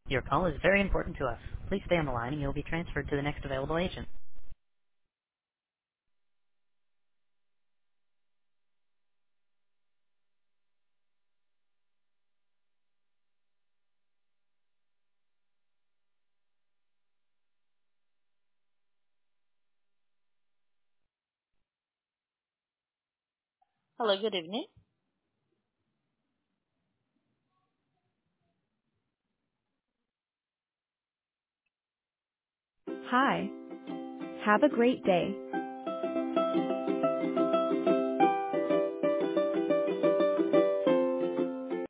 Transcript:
Your call is very important to us. Please stay on the line and you'll be transferred to the next available agent. Hello, good evening. Hi. Have a great day.